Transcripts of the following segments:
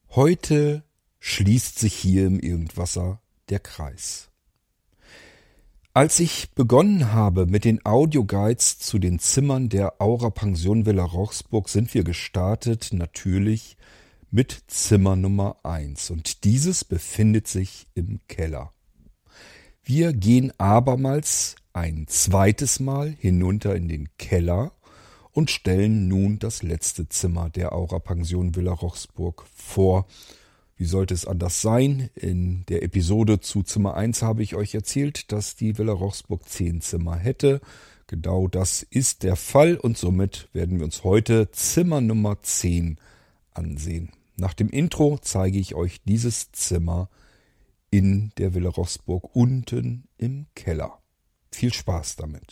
Heute schließt sich hier im Irgendwasser der Kreis. Als ich begonnen habe mit den Audioguides zu den Zimmern der Aura Pension Villa Rochsburg, sind wir gestartet natürlich mit Zimmer Nummer 1 und dieses befindet sich im Keller. Wir gehen abermals ein zweites Mal hinunter in den Keller und stellen nun das letzte Zimmer der Aura Pension Villa Rochsburg vor. Wie sollte es anders sein? In der Episode zu Zimmer 1 habe ich euch erzählt, dass die Villa Rochsburg 10 Zimmer hätte. Genau das ist der Fall und somit werden wir uns heute Zimmer Nummer 10 ansehen. Nach dem Intro zeige ich euch dieses Zimmer in der Villa Rochsburg unten im Keller. Viel Spaß damit.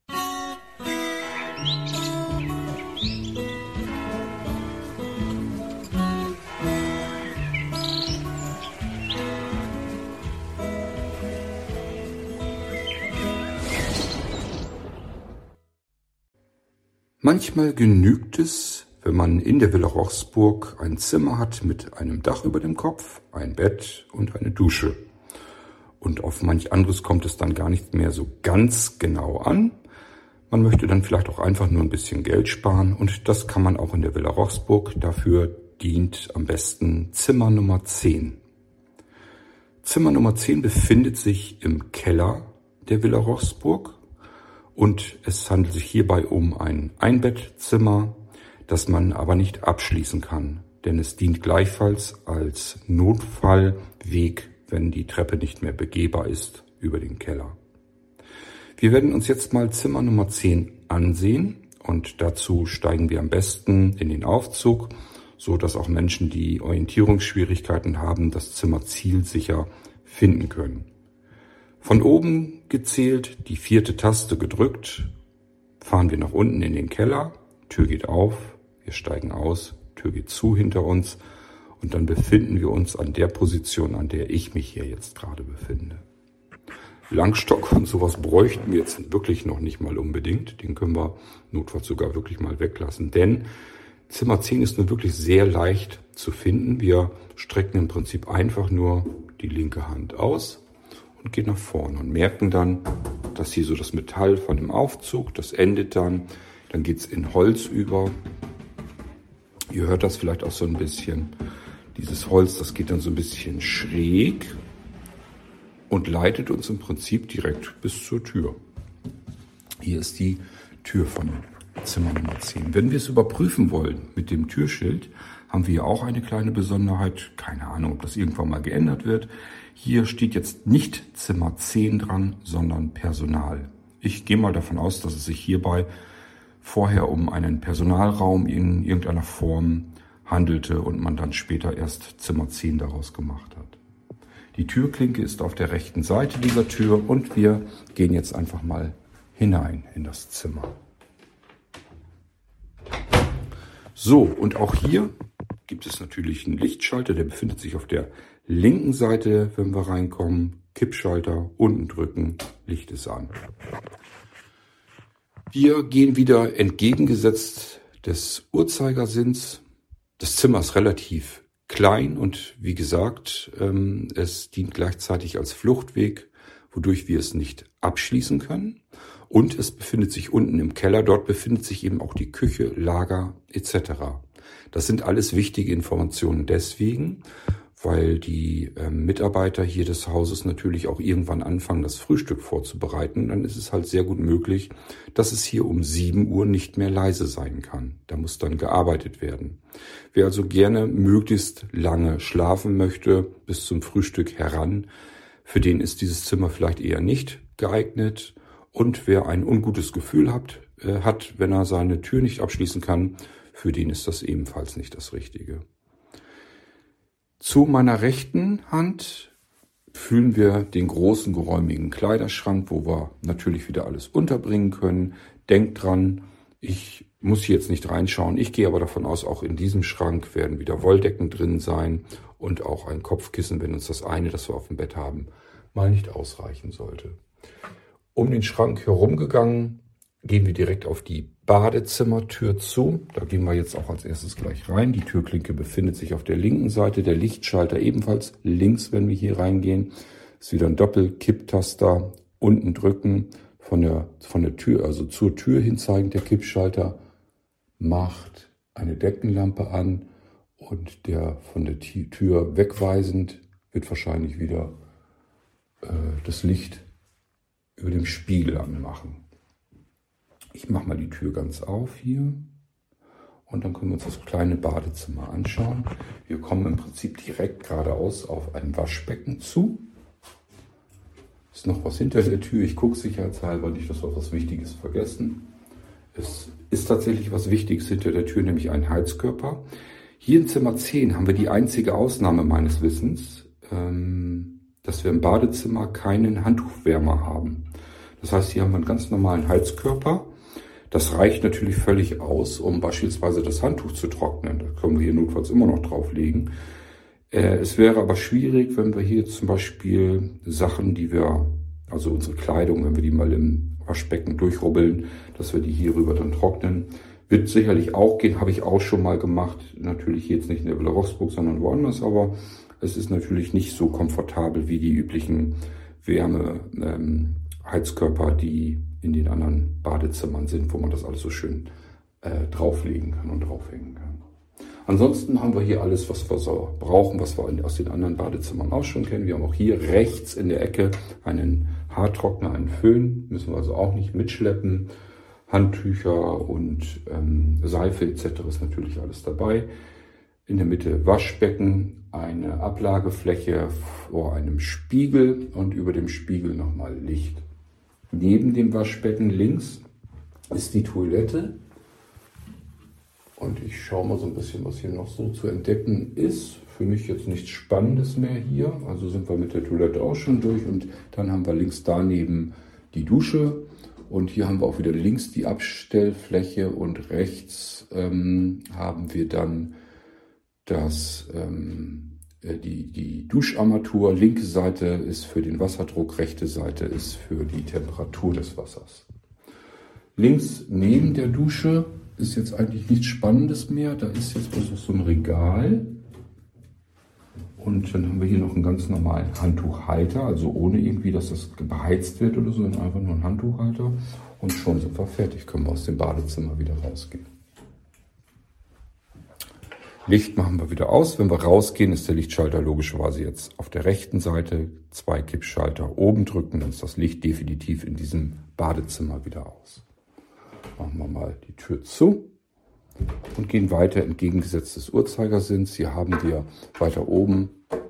Manchmal genügt es, wenn man in der Villa Rochsburg ein Zimmer hat mit einem Dach über dem Kopf, ein Bett und eine Dusche. Und auf manch anderes kommt es dann gar nicht mehr so ganz genau an. Man möchte dann vielleicht auch einfach nur ein bisschen Geld sparen und das kann man auch in der Villa Rochsburg. Dafür dient am besten Zimmer Nummer 10. Zimmer Nummer 10 befindet sich im Keller der Villa Rochsburg. Und es handelt sich hierbei um ein Einbettzimmer, das man aber nicht abschließen kann, denn es dient gleichfalls als Notfallweg, wenn die Treppe nicht mehr begehbar ist über den Keller. Wir werden uns jetzt mal Zimmer Nummer 10 ansehen und dazu steigen wir am besten in den Aufzug, so dass auch Menschen, die Orientierungsschwierigkeiten haben, das Zimmer zielsicher finden können. Von oben gezählt, die 4. Taste gedrückt, fahren wir nach unten in den Keller, Tür geht auf, wir steigen aus, Tür geht zu hinter uns und dann befinden wir uns an der Position, an der ich mich hier jetzt gerade befinde. Langstock und sowas bräuchten wir jetzt wirklich noch nicht mal unbedingt, den können wir notfalls sogar wirklich mal weglassen, denn Zimmer 10 ist nun wirklich sehr leicht zu finden. Wir strecken im Prinzip einfach nur die linke Hand aus und gehen nach vorne und merken dann, dass hier so das Metall von dem Aufzug, das endet dann geht's in Holz über. Ihr hört das vielleicht auch so ein bisschen. Dieses Holz, das geht dann so ein bisschen schräg und leitet uns im Prinzip direkt bis zur Tür. Hier ist die Tür von Zimmer Nummer 10. Wenn wir es überprüfen wollen mit dem Türschild, haben wir hier auch eine kleine Besonderheit. Keine Ahnung, ob das irgendwann mal geändert wird. Hier steht jetzt nicht Zimmer 10 dran, sondern Personal. Ich gehe mal davon aus, dass es sich hierbei vorher um einen Personalraum in irgendeiner Form handelte und man dann später erst Zimmer 10 daraus gemacht hat. Die Türklinke ist auf der rechten Seite dieser Tür und wir gehen jetzt einfach mal hinein in das Zimmer. So, und auch hier gibt es natürlich einen Lichtschalter, der befindet sich auf der linken Seite, wenn wir reinkommen. Kippschalter, unten drücken, Licht ist an. Wir gehen wieder entgegengesetzt des Uhrzeigersinns. Das Zimmer ist relativ klein und wie gesagt, es dient gleichzeitig als Fluchtweg, wodurch wir es nicht abschließen können. Und es befindet sich unten im Keller, dort befindet sich eben auch die Küche, Lager etc. Das sind alles wichtige Informationen deswegen, weil die Mitarbeiter hier des Hauses natürlich auch irgendwann anfangen, das Frühstück vorzubereiten. Dann ist es halt sehr gut möglich, dass es hier um 7 Uhr nicht mehr leise sein kann. Da muss dann gearbeitet werden. Wer also gerne möglichst lange schlafen möchte, bis zum Frühstück heran, für den ist dieses Zimmer vielleicht eher nicht geeignet. Und wer ein ungutes Gefühl hat, wenn er seine Tür nicht abschließen kann, für den ist das ebenfalls nicht das Richtige. Zu meiner rechten Hand fühlen wir den großen geräumigen Kleiderschrank, wo wir natürlich wieder alles unterbringen können. Denkt dran, ich muss hier jetzt nicht reinschauen. Ich gehe aber davon aus, auch in diesem Schrank werden wieder Wolldecken drin sein und auch ein Kopfkissen, wenn uns das eine, das wir auf dem Bett haben, mal nicht ausreichen sollte. Um den Schrank herumgegangen gehen wir direkt auf die Badezimmertür zu. Da gehen wir jetzt auch als erstes gleich rein. Die Türklinke befindet sich auf der linken Seite, der Lichtschalter ebenfalls links, wenn wir hier reingehen. Ist wieder ein Doppel-Kipptaster. Unten drücken von der Tür, also zur Tür hin zeigend der Kippschalter, macht eine Deckenlampe an und der von der Tür wegweisend wird wahrscheinlich wieder das Licht über dem Spiegel anmachen. Ich mache mal die Tür ganz auf hier und dann können wir uns das kleine Badezimmer anschauen. Wir kommen im Prinzip direkt geradeaus auf ein Waschbecken zu. Ist noch was hinter der Tür. Ich gucke sicherheitshalber nicht, dass wir was Wichtiges vergessen. Es ist tatsächlich was Wichtiges hinter der Tür, nämlich ein Heizkörper. Hier in Zimmer 10 haben wir die einzige Ausnahme meines Wissens, dass wir im Badezimmer keinen Handtuchwärmer haben. Das heißt, hier haben wir einen ganz normalen Heizkörper. Das reicht natürlich völlig aus, um beispielsweise das Handtuch zu trocknen. Da können wir hier notfalls immer noch drauflegen. Es wäre aber schwierig, wenn wir hier zum Beispiel Sachen, also unsere Kleidung, wenn wir die mal im Waschbecken durchrubbeln, dass wir die hier rüber dann trocknen. Wird sicherlich auch gehen, habe ich auch schon mal gemacht. Natürlich jetzt nicht in der Villa Roxburgh, sondern woanders, aber es ist natürlich nicht so komfortabel wie die üblichen Wärmeheizkörper, die in den anderen Badezimmern sind, wo man das alles so schön drauflegen kann und draufhängen kann. Ansonsten haben wir hier alles, was wir so brauchen, was wir aus den anderen Badezimmern auch schon kennen. Wir haben auch hier rechts in der Ecke einen Haartrockner, einen Föhn, müssen wir also auch nicht mitschleppen. Handtücher und Seife etc. ist natürlich alles dabei. In der Mitte Waschbecken, eine Ablagefläche vor einem Spiegel und über dem Spiegel nochmal Licht. Neben dem Waschbecken links ist die Toilette. Und ich schaue mal so ein bisschen, was hier noch so zu entdecken ist. Für mich jetzt nichts Spannendes mehr hier. Also sind wir mit der Toilette auch schon durch. Und dann haben wir links daneben die Dusche. Und hier haben wir auch wieder links die Abstellfläche. Und rechts haben wir dann die Duscharmatur. Linke Seite ist für den Wasserdruck, rechte Seite ist für die Temperatur des Wassers. Links neben der Dusche ist jetzt eigentlich nichts Spannendes mehr. Da ist jetzt bloß so ein Regal. Und dann haben wir hier noch einen ganz normalen Handtuchhalter, also ohne irgendwie, dass das beheizt wird oder so, sondern einfach nur ein Handtuchhalter. Und schon sind wir fertig, können wir aus dem Badezimmer wieder rausgehen. Licht machen wir wieder aus. Wenn wir rausgehen, ist der Lichtschalter logischerweise jetzt auf der rechten Seite. 2 Kippschalter oben drücken, dann ist das Licht definitiv in diesem Badezimmer wieder aus. Machen wir mal die Tür zu und gehen weiter entgegengesetzt des Uhrzeigersinns. Hier haben wir weiter oben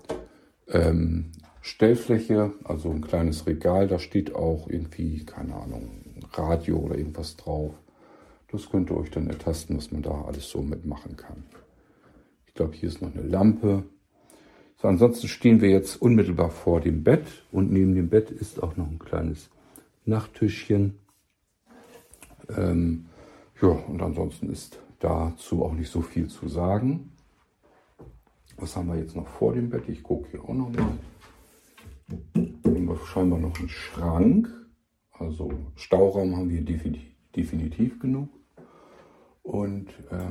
Stellfläche, also ein kleines Regal. Da steht auch irgendwie, keine Ahnung, Radio oder irgendwas drauf. Das könnt ihr euch dann ertasten, was man da alles so mitmachen kann. Ich glaube, hier ist noch eine Lampe. So, ansonsten stehen wir jetzt unmittelbar vor dem Bett und neben dem Bett ist auch noch ein kleines Nachttischchen. Und ansonsten ist dazu auch nicht so viel zu sagen. Was haben wir jetzt noch vor dem Bett? Ich gucke hier auch noch mal. Haben wir scheinbar noch einen Schrank. Also Stauraum haben wir definitiv genug. Und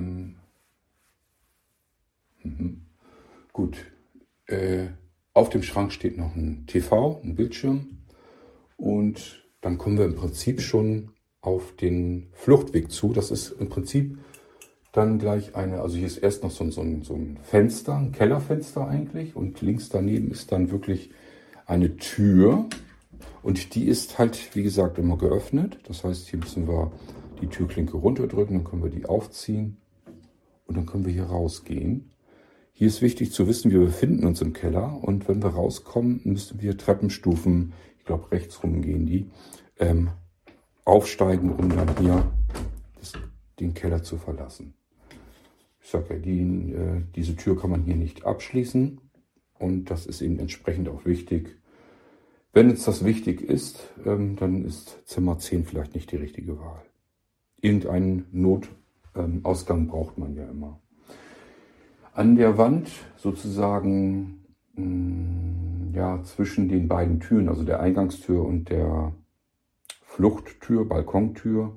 gut. Auf dem Schrank steht noch ein TV, ein Bildschirm. Und dann kommen wir im Prinzip schon auf den Fluchtweg zu. Das ist im Prinzip dann gleich also hier ist erst noch so ein Fenster, ein Kellerfenster eigentlich. Und links daneben ist dann wirklich eine Tür. Und die ist halt, wie gesagt, immer geöffnet. Das heißt, hier müssen wir die Türklinke runterdrücken, dann können wir die aufziehen und dann können wir hier rausgehen. Hier ist wichtig zu wissen, wir befinden uns im Keller und wenn wir rauskommen, müssen wir Treppenstufen, ich glaube rechts rum gehen die, aufsteigen, um dann hier den Keller zu verlassen. Ich sage ja, diese Tür kann man hier nicht abschließen und das ist eben entsprechend auch wichtig. Wenn uns das wichtig ist, dann ist Zimmer 10 vielleicht nicht die richtige Wahl. Irgendeinen Notausgang braucht man ja immer. An der Wand sozusagen zwischen den beiden Türen, also der Eingangstür und der Fluchttür, Balkontür,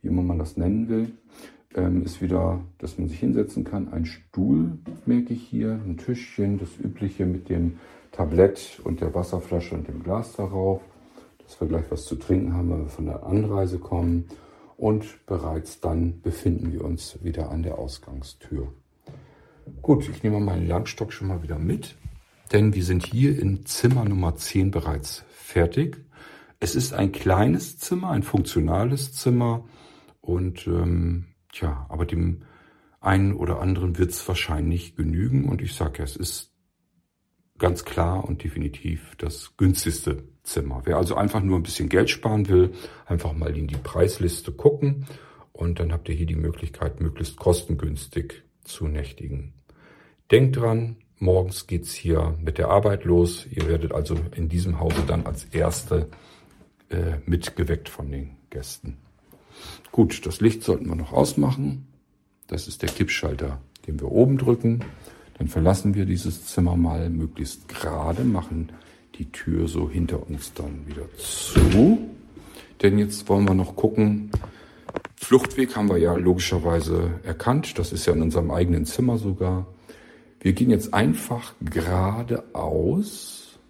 wie immer man das nennen will. Ist wieder, dass man sich hinsetzen kann. Ein Stuhl, merke ich hier, ein Tischchen, das übliche mit dem Tablett und der Wasserflasche und dem Glas darauf, dass wir gleich was zu trinken haben, wenn wir von der Anreise kommen. Und bereits dann befinden wir uns wieder an der Ausgangstür. Gut, ich nehme meinen Langstock schon mal wieder mit, denn wir sind hier in Zimmer Nummer 10 bereits fertig. Es ist ein kleines Zimmer, ein funktionales Zimmer und aber dem einen oder anderen wird es wahrscheinlich genügen. Und ich sage ja, es ist ganz klar und definitiv das günstigste Zimmer. Wer also einfach nur ein bisschen Geld sparen will, einfach mal in die Preisliste gucken und dann habt ihr hier die Möglichkeit, möglichst kostengünstig zu nächtigen. Denkt dran, morgens geht's hier mit der Arbeit los. Ihr werdet also in diesem Hause dann als Erste mitgeweckt von den Gästen. Gut, das Licht sollten wir noch ausmachen. Das ist der Kippschalter, den wir oben drücken. Dann verlassen wir dieses Zimmer mal möglichst gerade, machen die Tür so hinter uns dann wieder zu. Denn jetzt wollen wir noch gucken, Fluchtweg haben wir ja logischerweise erkannt. Das ist ja in unserem eigenen Zimmer sogar. Wir gehen jetzt einfach geradeaus.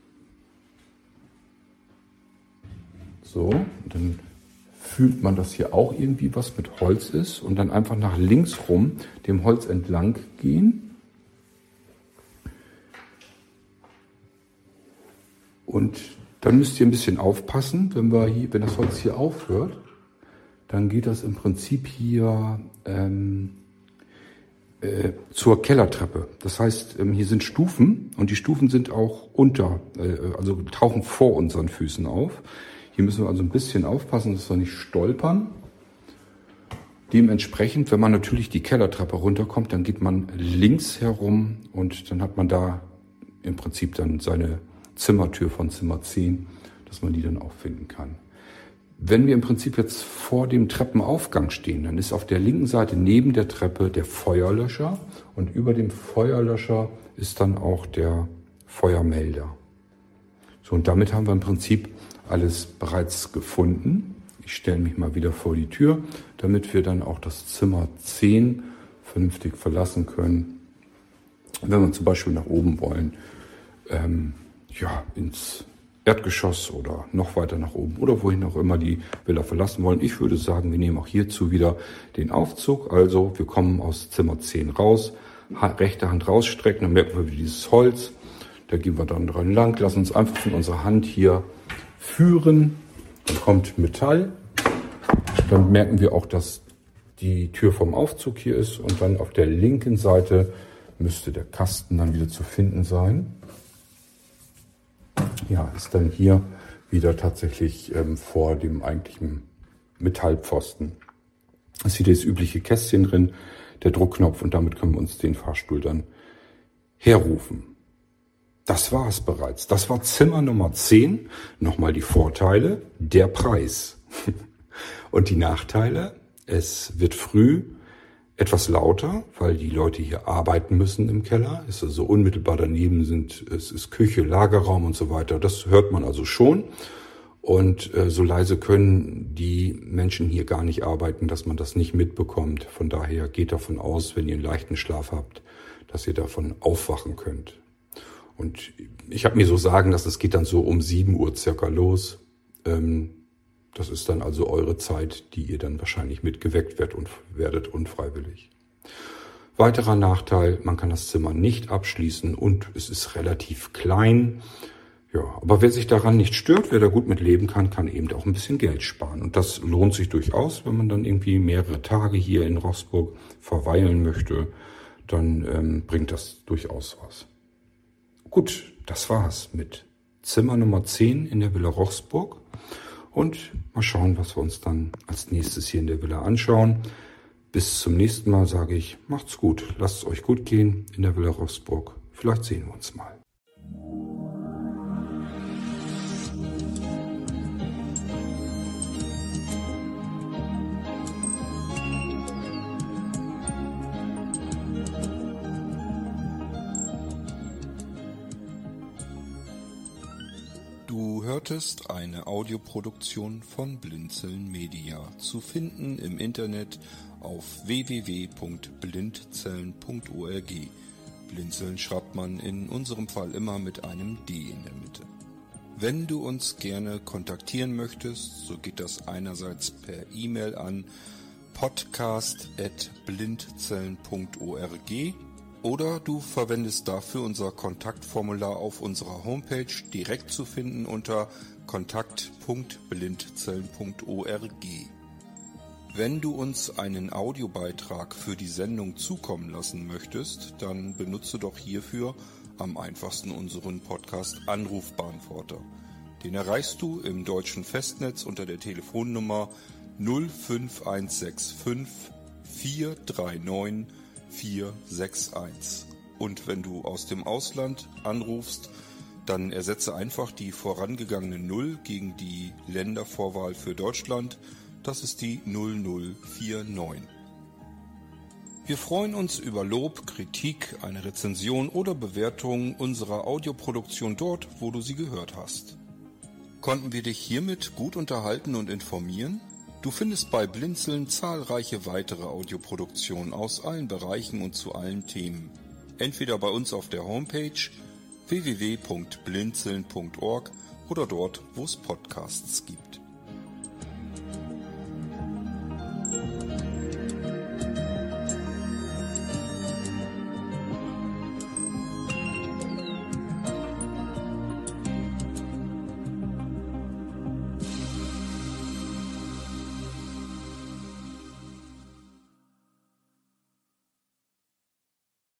So, und dann fühlt man, dass hier auch irgendwie was mit Holz ist. Und dann einfach nach links rum dem Holz entlang gehen. Und dann müsst ihr ein bisschen aufpassen, wenn das Holz hier aufhört, dann geht das im Prinzip hier zur Kellertreppe. Das heißt, hier sind Stufen und die Stufen sind auch also tauchen vor unseren Füßen auf. Hier müssen wir also ein bisschen aufpassen, dass wir nicht stolpern. Dementsprechend, wenn man natürlich die Kellertreppe runterkommt, dann geht man links herum und dann hat man da im Prinzip dann seine Zimmertür von Zimmer 10, dass man die dann auch finden kann. Wenn wir im Prinzip jetzt vor dem Treppenaufgang stehen, dann ist auf der linken Seite neben der Treppe der Feuerlöscher und über dem Feuerlöscher ist dann auch der Feuermelder. So, und damit haben wir im Prinzip alles bereits gefunden. Ich stelle mich mal wieder vor die Tür, damit wir dann auch das Zimmer 10 vernünftig verlassen können. Wenn wir zum Beispiel nach oben wollen, ins Erdgeschoss oder noch weiter nach oben oder wohin auch immer die Villa verlassen wollen. Ich würde sagen, wir nehmen auch hierzu wieder den Aufzug. Also wir kommen aus Zimmer 10 raus, rechte Hand rausstrecken, dann merken wir wieder dieses Holz. Da gehen wir dann dran lang, lassen uns einfach von unserer Hand hier führen. Dann kommt Metall. Dann merken wir auch, dass die Tür vom Aufzug hier ist und dann auf der linken Seite müsste der Kasten dann wieder zu finden sein. Ja, ist dann hier wieder tatsächlich vor dem eigentlichen Metallpfosten. Es ist wieder das übliche Kästchen drin, der Druckknopf und damit können wir uns den Fahrstuhl dann herrufen. Das war es bereits. Das war Zimmer Nummer 10. Nochmal die Vorteile, der Preis. Und die Nachteile, es wird früh etwas lauter, weil die Leute hier arbeiten müssen im Keller. Es ist also unmittelbar daneben es ist Küche, Lagerraum und so weiter. Das hört man also schon. Und so leise können die Menschen hier gar nicht arbeiten, dass man das nicht mitbekommt. Von daher geht davon aus, wenn ihr einen leichten Schlaf habt, dass ihr davon aufwachen könnt. Und ich habe mir so sagen lassen, es geht dann so um 7 Uhr circa los. Das ist dann also eure Zeit, die ihr dann wahrscheinlich mitgeweckt werdet unfreiwillig. Weiterer Nachteil, man kann das Zimmer nicht abschließen und es ist relativ klein. Ja, aber wer sich daran nicht stört, wer da gut mit leben kann, kann eben auch ein bisschen Geld sparen. Und das lohnt sich durchaus, wenn man dann irgendwie mehrere Tage hier in Roßburg verweilen möchte, dann bringt das durchaus was. Gut, das war's mit Zimmer Nummer 10 in der Villa Roßburg. Und mal schauen, was wir uns dann als nächstes hier in der Villa anschauen. Bis zum nächsten Mal sage ich, macht's gut, lasst es euch gut gehen in der Villa Roßburg. Vielleicht sehen wir uns mal. Du Du hörtest eine Audioproduktion von Blinzeln Media, zu finden im Internet auf www.blindzellen.org. Blinzeln schreibt man in unserem Fall immer mit einem D in der Mitte. Wenn du uns gerne kontaktieren möchtest, so geht das einerseits per E-Mail an podcast@blindzellen.org oder du verwendest dafür unser Kontaktformular auf unserer Homepage, direkt zu finden unter kontakt.blindzellen.org. Wenn du uns einen Audiobeitrag für die Sendung zukommen lassen möchtest, dann benutze doch hierfür am einfachsten unseren Podcast Anrufbeantworter. Den erreichst du im deutschen Festnetz unter der Telefonnummer 05165 439 461. Und wenn du aus dem Ausland anrufst, dann ersetze einfach die vorangegangene 0 gegen die Ländervorwahl für Deutschland. Das ist die 0049. Wir freuen uns über Lob, Kritik, eine Rezension oder Bewertung unserer Audioproduktion dort, wo du sie gehört hast. Konnten wir dich hiermit gut unterhalten und informieren? Du findest bei Blinzeln zahlreiche weitere Audioproduktionen aus allen Bereichen und zu allen Themen. Entweder bei uns auf der Homepage www.blinzeln.org oder dort, wo es Podcasts gibt.